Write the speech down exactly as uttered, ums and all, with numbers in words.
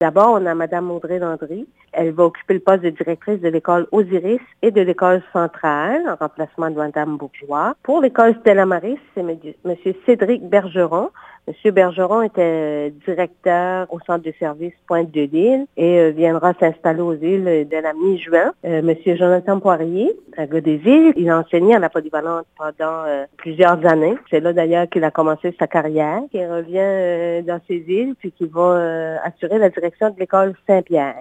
D'abord, on a Mme Audrey Landry. Elle va occuper le poste de directrice de l'école Osiris et de l'école centrale, en remplacement de Mme Bourgeois. Pour l'école Stella Maris, c'est M. Cédric Bergeron. M. Bergeron était directeur au centre de services Pointe de l'Île et euh, viendra s'installer aux îles de la mi-juin. Euh, M. Jonathan Poirier, un gars des îles, il a enseigné à la polyvalente pendant euh, plusieurs années. C'est là d'ailleurs qu'il a commencé sa carrière. Il revient euh, dans ces îles puis qu'il va euh, assurer la direction de l'école Saint-Pierre.